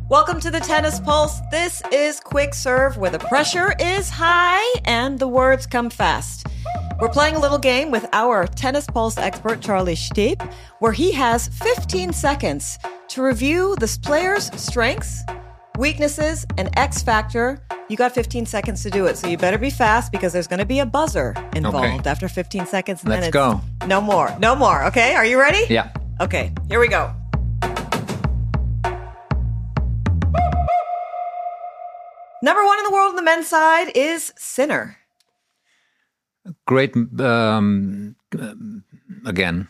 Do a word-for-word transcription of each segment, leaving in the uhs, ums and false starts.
Welcome to the Tennis Pulse. This is Quick Serve, where the pressure is high and the words come fast. We're playing a little game with our Tennis Pulse expert, Charlie Steep, where he has fifteen seconds to review this player's strengths, weaknesses, and X factor. You got fifteen seconds to do it, so you better be fast because there's going to be a buzzer involved okay. after fifteen seconds. And Let's then it's go. No more. No more. Okay, are you ready? Yeah. Okay, here we go. Number one in the world on the men's side is Sinner. Great. Um, again.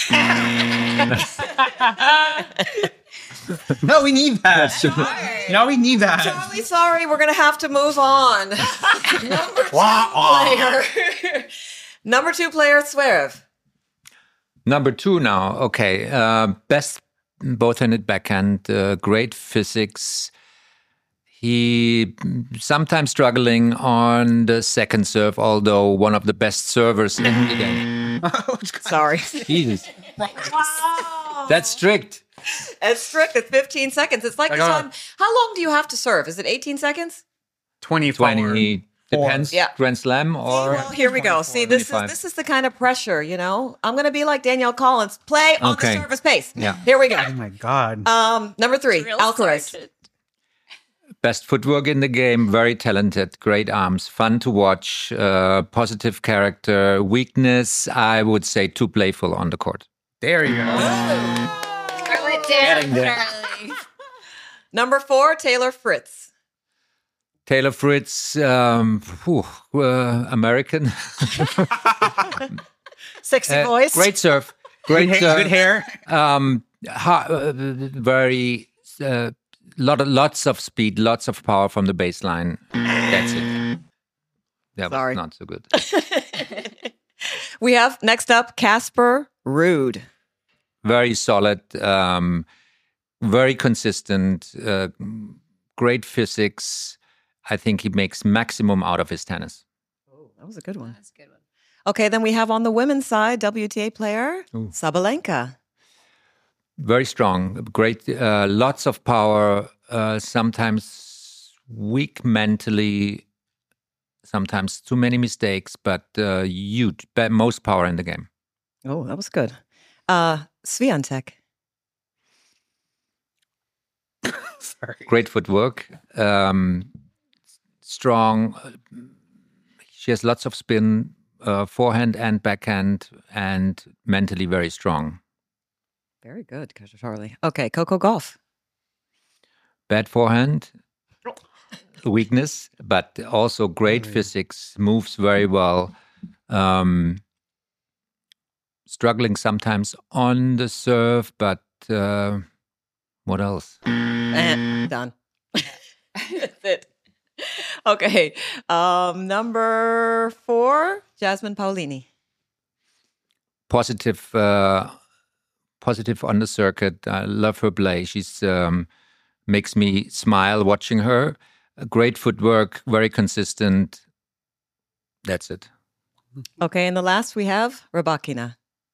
No, we need that. No, we need that. Charlie, sorry, we're going to have to move on. Number two player. Number two player, Zverev. Number two now. Okay. Uh, best both-handed backhand. Uh, great physics. He sometimes struggling on the second serve, although one of the best servers in the game. Sorry. Jesus. Wow. That's strict. It's strict. It's fifteen seconds. It's like I this got- time. How long do you have to serve? Is it eighteen seconds? twenty-four. twenty. Depends. Yeah. Grand Slam or... Well, here we go. See, this is twenty-five. this is the kind of pressure, you know? I'm going to be like Danielle Collins. Play on Okay. the service pace. Yeah. Here we go. Oh my God. Um, number three, Drill Alcaraz. sergeant. Best footwork in the game, very talented, great arms, fun to watch, uh, positive character. Weakness, I would say too playful on the court. There you go. Throw it down, Charlie. Number four, Taylor Fritz. Taylor Fritz, um, whew, uh, American. Sexy Uh, voice. Great serve. Great Good, ha- serve. good hair. Um, ha- uh, very, uh, lot of, lots of speed, lots of power from the baseline. That's it. That Sorry. was not so good. We have next up Casper Ruud. Very solid, um, very consistent, uh, great physics. I think he makes maximum out of his tennis. Oh, that was a good one. That's a good one. Okay, then we have on the women's side W T A player Ooh. Sabalenka. Very strong, great, uh, lots of power, uh, sometimes weak mentally, sometimes too many mistakes, but uh, huge, be- most power in the game. Oh, that was good. Uh, Swiatek. Sorry. Great footwork, um, strong. She has lots of spin, uh, forehand and backhand, and mentally very strong. Very good, Charlie. Okay, Coco Golf. Bad forehand, weakness, but also great physics, moves very well. Um, struggling sometimes on the serve, but uh, what else? Eh, done. That's it. Okay. Um, number four, Jasmine Paolini. Positive, uh, positive on the circuit. I love her play. She's um, makes me smile watching her. Great footwork, very consistent. That's it. Okay, and the last we have Rybakina.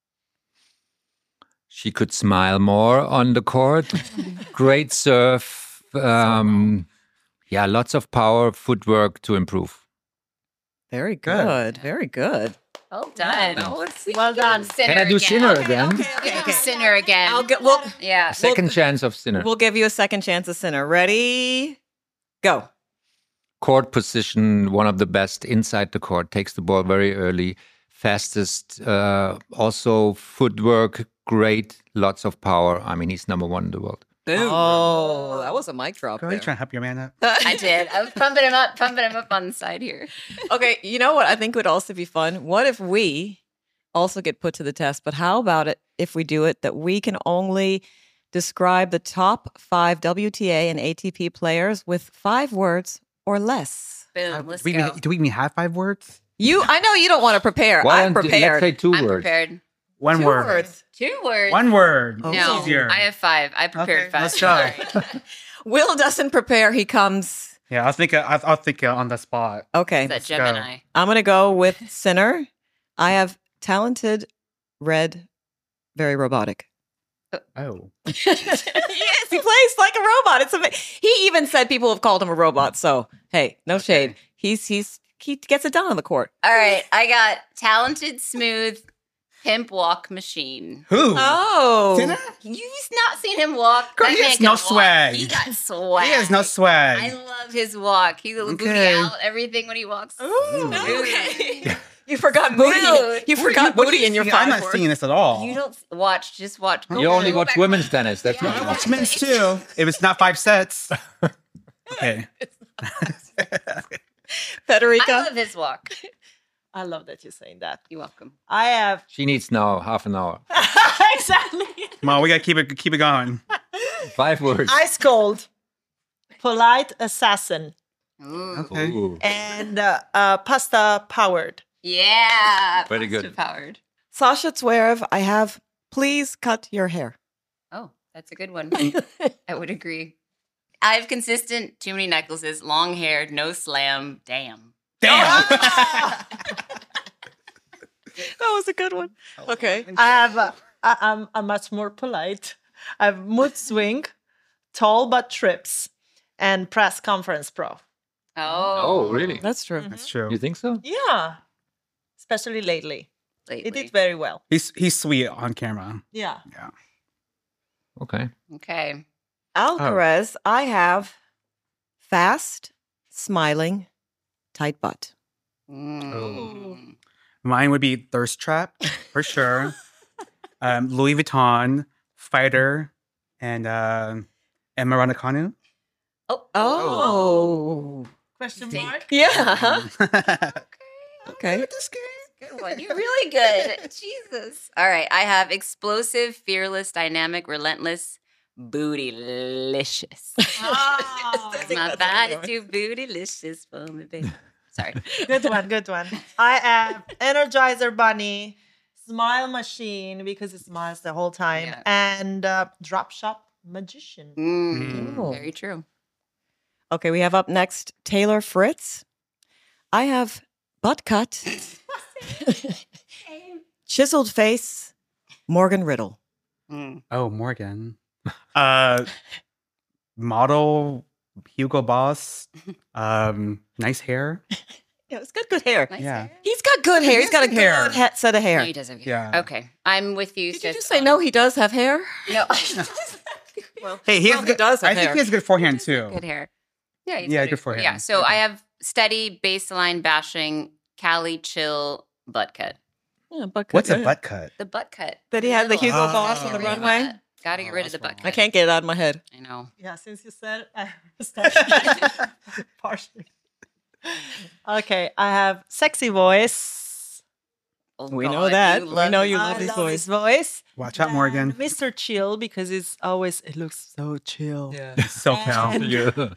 She could smile more on the court. Great serve. Um, yeah, lots of power, footwork to improve. Very Good. good. Very good. Well done. Now let's see. Well done. Sinner Can I do again. Sinner again? Okay, okay, Yeah, okay. Sinner again. I'll get. We'll yeah. Second chance of Sinner. we'll give you a second chance of Sinner. Ready? Go. Court position, one of the best inside the court. Takes the ball very early. Fastest. Uh, also footwork, great. Lots of power. I mean, he's number one in the world. Boom. Oh, that was a mic drop. Go ahead, there. trying to help your man up. I did. I was pumping him up, pumping him up on the side here. Okay, you know what I think would also be fun? What if we also get put to the test? But how about it if we do it that we can only describe the top five W T A and A T P players with five words or less? Boom. Let's do, we go. even, do we even have five words? You, I know you don't want to prepare. Why I'm don't you- prepared. Let's say two I'm words. prepared. One Two word. words. Two words. One word. Oh. No, Easier. I have five. I prepared Okay, five. let's go. Sorry. Will doesn't prepare. He comes. Yeah, I'll think. I'll, I'll think uh, on the spot. Okay, Is that Let's go. Gemini? I'm going to go with Sinner. I have talented, red, very robotic. Oh. Yes, he plays like a robot. It's ama- he even said people have called him a robot. So hey, no shade. He's he's he gets it done on the court. All right, I got talented, smooth, pimp walk machine. Who? Oh, Sinner? You've not seen him walk. Girl, That he man has can no walk. swag. He got swag. He has no swag. I love his walk. He will booty Okay. out everything when he walks. Ooh, Smooth. okay. You forgot booty. Smooth. You forgot What are booty you in your seeing? five I'm not words. seeing this at all. You don't watch. Just watch. Go You only go watch back women's one. tennis. That's Yeah. what I you watch watch. men's too. If it's not five sets. Okay. Federica. I love his walk. I love that you're saying that. You're welcome. I have She needs now half an hour. exactly Come on, we gotta keep it keep it going. Five words. ice cold, polite assassin, Ooh. Okay. Ooh. and uh, uh, pasta powered. Yeah. Very good. Pasta Powered. Sasha Zverev, I have please cut your hair. Oh, that's a good one. I would agree. I have consistent, too many necklaces, long hair, no slam. Damn. Damn. That was a good one. Okay. I have, uh, I, I'm, I'm much more polite. I have mood swing, tall but trips, and press conference pro. Oh. Oh, really? That's true. That's true. You think so? Yeah. Especially lately. Lately. It did very well. He's he's sweet on camera. Yeah. Yeah. Okay. Okay. Alcaraz, I have fast, smiling, tight butt. Mm. Mine would be Thirst Trap for sure. um, Louis Vuitton, Fighter, and uh, Emma Raducanu. Oh. Oh. Question Take- mark? Yeah. Okay. This game. Good one. You're really good. Jesus. All right. I have explosive, fearless, dynamic, relentless, bootylicious. Oh, It's not bad. It's too bootylicious for me, baby. Sorry. Good one, good one. I have Energizer Bunny, Smile Machine because it smiles the whole time, Yeah. and uh, Drop Shop Magician. Mm, Oh. Very true. Okay, we have up next Taylor Fritz. I have butt cut, chiseled face, Morgan Riddle. Mm. Oh, Morgan. Uh, model Hugo Boss. Um, nice hair. Yeah, it's got good hair. Nice Yeah. hair. He's got good hair. He's got a He has good hair. good he- set of No, hair. he does have good Yeah. hair. Okay. I'm with you. Did you sis, just say on- no? He does have hair. No. Well, Hey, he has well, he good. does have I think hair. he has good forehand too. Good hair. Yeah, he's Yeah, got good it. for him. Yeah, so Okay. I have steady baseline bashing, Cali chill butt cut. Yeah, butt cut, What's a yeah. butt cut? The butt cut. That he had the Little. Hugo Oh. Boss on the Gotta get rid of runway. Got to get Oh, rid of the that's butt wrong. cut. I can't get it out of my head. I know. Yeah, since you said it, I started partially. Okay, I have sexy voice. Oh, We know God, that. you We love know his you voice. love his voice. Voice. Watch out, Then Morgan. Mister Chill because it's always it looks so chill. So cal. And-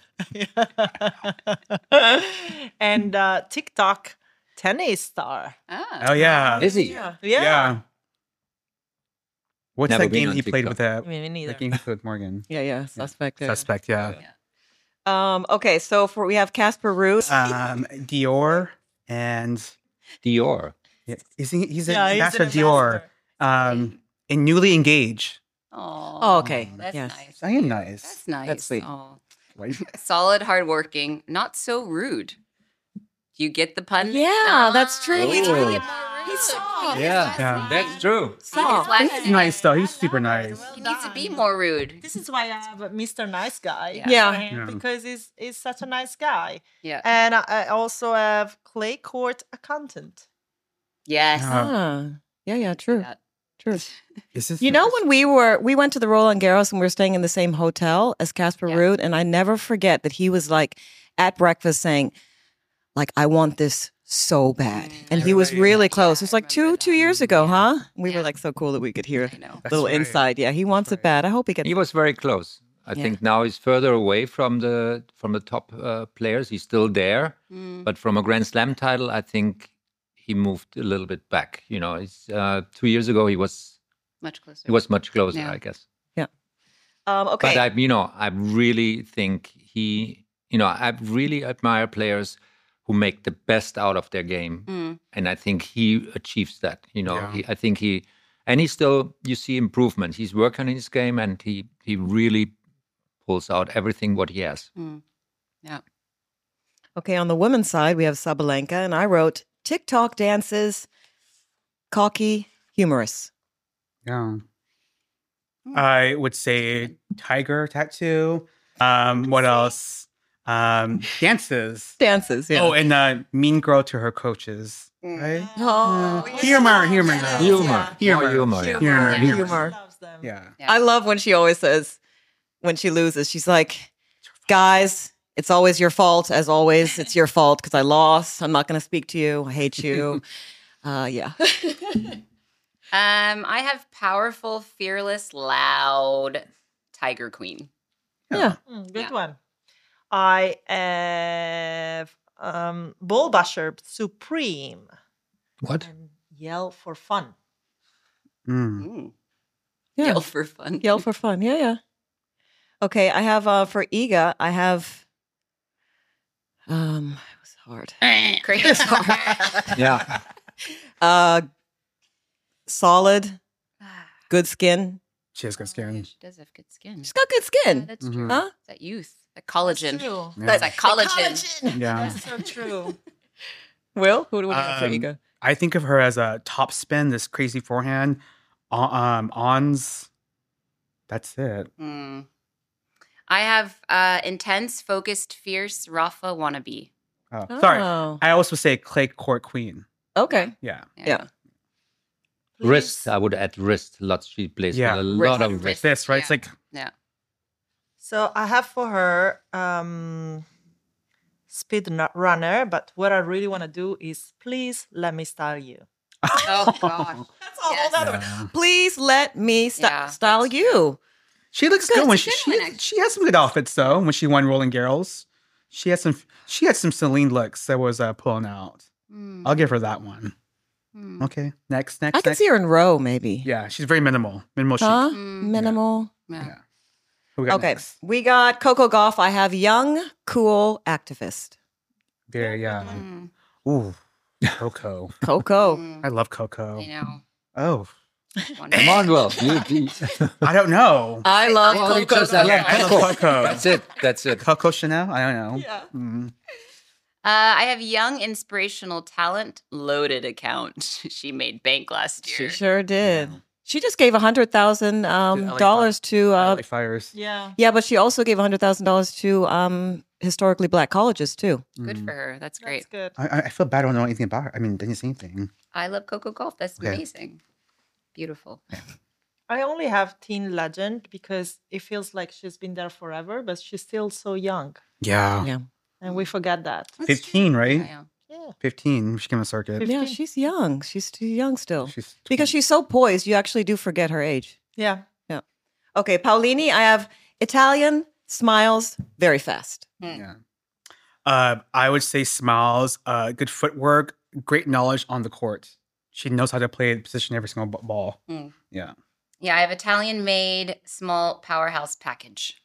Yeah. and uh, TikTok tennis star. Ah. Oh yeah. Is he? Yeah. Yeah. Yeah. What's Never that been game on he played TikTok. with that? Me me neither. That game he played with Morgan. Yeah, yeah. Suspect. yeah. Suspect. Yeah. Um. Okay. So for we have Casper Ruud. Um, Dior and Dior. yeah, he's he's an Yeah, he's an ambassador of Dior. ambassador. Um, and newly engaged. Oh, Oh, okay. That's Yes. nice. I am nice. That's nice. That's sweet. Oh. Right? Solid, hardworking, not so rude. Do you get the pun? Yeah, that's true. He's Oh. really He's soft. Yeah, Yeah. that's true. Soft. He's nice though. He's super nice. He needs to be more rude. This is why I have a Mister Nice Guy. Yeah. Yeah. Yeah. him because he's he's such a nice guy. Yeah. And I I also have Clay Court Accountant. Yes. Uh, Ah. Yeah, yeah, true. That. True. Is this You know when we were we went to the Roland Garros and we were staying in the same hotel as Casper Yeah. Ruud, and I never forget that he was like at breakfast saying, like, I want this so bad. Mm, And I he was remember really that. close. Yeah, It was I like two remember two that. years ago, Yeah. huh? We Yeah. were like so cool that we could hear I know. That's little right. inside. Yeah, he wants That's it bad. I hope he gets He was very close. I Yeah. think now he's further away from the from the top uh, players. He's still there, Mm. but from a Grand Slam title, I think he moved a little bit back. You know, he's, uh, two years ago he was Much closer. he was much closer, Yeah. I guess. um okay. But I, you know, I really think he, you know, I really admire players who make the best out of their game, Mm. and I think he achieves that. You know, Yeah. he, I think he, And he still, you see improvement. He's working on his game, and he he really pulls out everything what he has. Mm. Yeah. Okay, on the women's side, we have Sabalenka, and I wrote TikTok dances, cocky, humorous. Yeah. I would say tiger tattoo. Um, what else? Um, dances. Dances, yeah. Oh, and uh, mean girl to her coaches. Right? Oh, Yeah. Humor, humor, Yeah. Humor. Humor. More humor. Yeah. Humor. Yeah. Humor. humor. Loves them. Yeah. Yeah. I love when she always says, when she loses, she's like, guys, it's always your fault. As always, it's your fault because I lost. I'm not going to speak to you. I hate you. uh, yeah. Um, I have powerful, fearless, loud Tiger Queen. Yeah. Mm, good Yeah. one. I have um, Bullbusher Supreme What? and Yell for Fun. Mm. Mm. Yeah. Yell for fun. Yell for fun. Yeah, yeah. Okay, I have uh, for Iga, I have. Um, it was hard. Great. Yeah. Uh, solid, good skin. She has good skin. She does have good skin. She's got good Yeah, skin. that's Mhm. true. Huh? That youth, that collagen. True. Yeah. That's that collagen. Yeah. That's so true. Will, who do we have for Um, Iga? I think of her as a top spin, this crazy forehand. On- Um, Ons. That's it. Mm. I have uh, intense, focused, fierce Rafa wannabe. Oh, sorry. Oh. I also say clay court queen. Okay. Yeah. Yeah. Wrist. I would add wrist. Lots. She plays Yeah. with a lot Wrist. of wrist. This, right? It's Yeah. like, Yeah. So I have for her um, Speed nu- Runner, but what I really want to do is please let me style you. Oh gosh. That's all Yes. that yeah. Please let me st- Yeah, style that's you. She looks Good, good when it's she a she, good one, she had some good outfits though when she won Rolling Girls. She had some she had some Celine looks that was uh, pulling out. Mm. I'll give her that one. Mm. Okay, next, next, I can next. see her in row, maybe. Yeah, she's very minimal, minimal chic. Huh? Mm. Minimal. Yeah. Yeah. Who we got Okay. next? We got Coco Goff. I have young, cool activist. There, yeah. Mm. Ooh, Coco. Coco. Mm. I love Coco. I know. Oh, Wonderful. Come on, Will. You, you, I don't know. I love Well, you Coco. just- I love I love Coco. Coco. That's it. That's it. Coco Chanel. I don't know. Yeah. Mm. Uh, I have young, inspirational talent, loaded account. She made bank last She year. sure did. She just gave a hundred thousand um, To L A dollars to. Uh, Like fires. Yeah. yeah, but she also gave a hundred thousand dollars to um, historically black colleges too. Good Mm. for her. That's great. That's good. I, I- I feel bad. I don't know anything about her. I mean, didn't say anything. I love Coco Golf. That's Okay. amazing. Beautiful. I only have Teen Legend because it feels like she's been there forever, but she's still so young. Yeah. Yeah. And we forget that. That's fifteen, true. right? Yeah. Yeah. fifteen. She came on circuit. Yeah, fifteen. she's young. She's too young still. She's Because she's so poised, you actually do forget her age. Yeah. Okay, Paolini, I have Italian, smiles, very fast. Yeah. Uh, I would say smiles, uh, good footwork, great knowledge on the court. She knows how to play the position every single b- ball. Mm. Yeah. Yeah, I have Italian made small powerhouse package.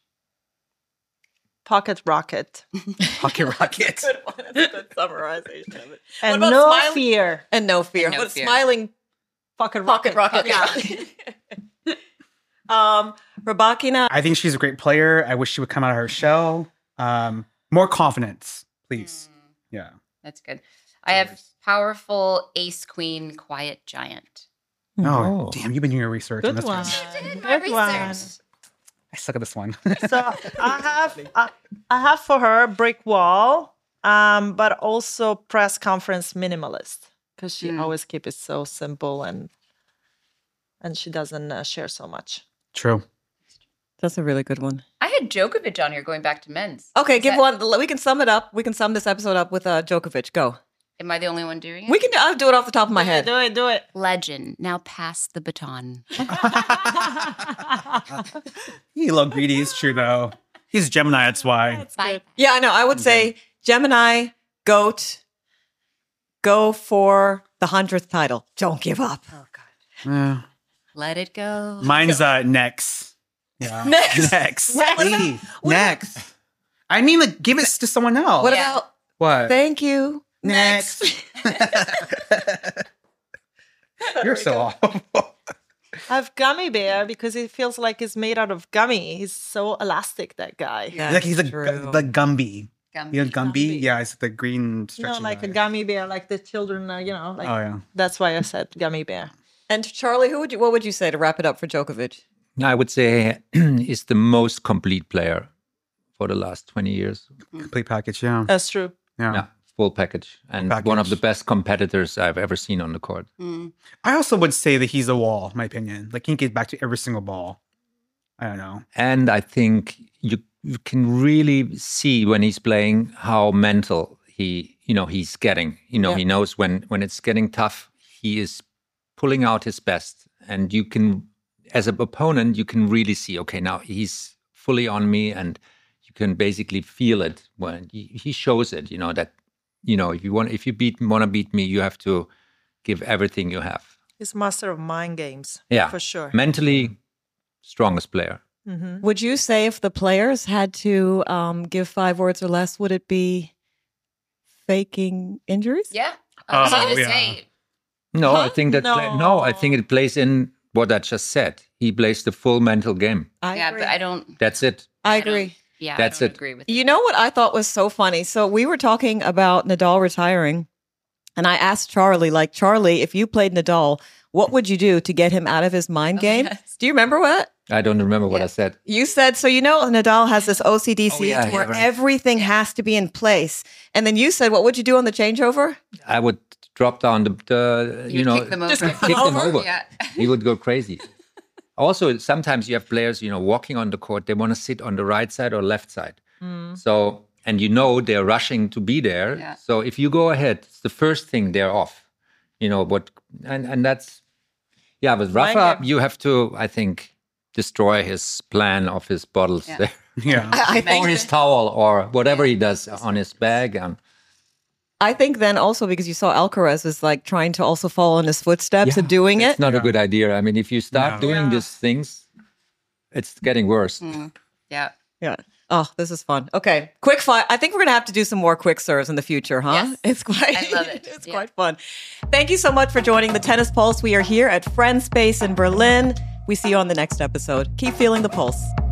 Pocket Rocket. Pocket rocket. Good one. That's a good summarization of it. And about no smiling? fear. And no fear. And no but fear. smiling Pocket pocket Rocket. rocket. Yeah. um, Rabakina, I think she's a great player. I wish she would come out of her shell. Um, more confidence, please. Mm, Yeah. that's good. I have powerful ace queen quiet giant. Oh, Oh. damn! You've been doing your research on Good this one. did my Good one. research. I suck at this one. So I have I, I have for her brick wall, um, but also press conference minimalist because she Mm. always keep it so simple and and she doesn't uh, share so much. True. that's a really good one. I had Djokovic on here going back to men's. Okay, Is give that- one. We can sum it up. We can sum this episode up with uh, Djokovic. Go. Am I the only one doing it? We can. do- I'll do it off the top of my head. Do it, do it. Legend. Now pass the baton. He a little greedy. It's true though. He's Gemini. That's why. That's Bye. good. Yeah, I know. I would say Gemini, goat, go for the hundredth title. Don't give up. Oh God. Yeah. Let it go. Mine's uh next. Yeah. Next. Next. What about- Hey, next. I mean, like, give it to someone else. What Yeah. about What? thank you? Next. You're so awful. I have Gummy Bear because it feels like it's made out of gummy. He's so elastic, that guy. Yeah, like he's a true. gu- the Gumby. Gumby. You know Gumby? Gumby. Yeah, it's the green You know, stretchy like guy. a gummy bear, like the children, uh, you know. Like, Oh yeah. That's why I said Gummy Bear. And Charlie, who would you? What would you say to wrap it up for Djokovic? I would say is the most complete player for the last twenty years. Complete package, yeah. That's true. Yeah. Yeah, full package, and package. one of the best competitors I've ever seen on the court. Mm. I also would say that he's a wall, in my opinion. Like he can get back to every single ball. I don't know. And I think you you can really see when he's playing how mental he you know he's getting. You know Yeah. he knows when when it's getting tough, he is pulling out his best, and you can, as an opponent, you can really see. Okay, now he's fully on me, and you can basically feel it when he, he shows it. You know that you know if you want if you beat want to beat me, you have to give everything you have. He's master of mind games. Yeah, For sure. Mentally strongest player. Would you say if the players had to um, give five words or less, would it be faking injuries? Yeah. I was Oh, going to yeah. say, No, I think that play- no, I No. think it plays in what I just said. He plays the full mental game. I yeah, agree. but I don't. That's it. I I don't- agree. Yeah, That's I don't it. agree with You know what I thought was so funny? So we were talking about Nadal retiring, and I asked Charlie, like, Charlie, if you played Nadal, what would you do to get him out of his mind game? yes. Do you remember what? I don't remember what Yeah. I said. You said, so you know, Nadal has this O C D Oh, yeah, where yeah, right. everything has to be in place. And then you said, what would you do on the changeover? I would drop down the, the you, You would know, kick them Just over. kick them kick them over? over. Yeah. He would go crazy. Also, sometimes you have players, you know, walking on the court. They want to sit on the right side or left side. So, and you know they're rushing to be there. Yeah. So if you go ahead, it's the first thing they're off. You know what? And and that's yeah. With Mind Rafa, game. you have to, I think, destroy his plan of his bottles Yeah. there, Yeah. I or think, his towel, or whatever he does on his bag. And I think then also because you saw Alcaraz is like trying to also follow in his footsteps and doing it's it. not a good idea. I mean, if you start No. doing Yeah. these things, it's getting worse. Yeah. Yeah. Oh, this is fun. Okay. Quick fire. I think we're going to have to do some more quick serves in the future, huh? Yes. It's quite, I love it. it's Yeah. quite fun. Thank you so much for joining the Tennis Pulse. We are here at Friend Space in Berlin. We see you on the next episode. Keep feeling the pulse.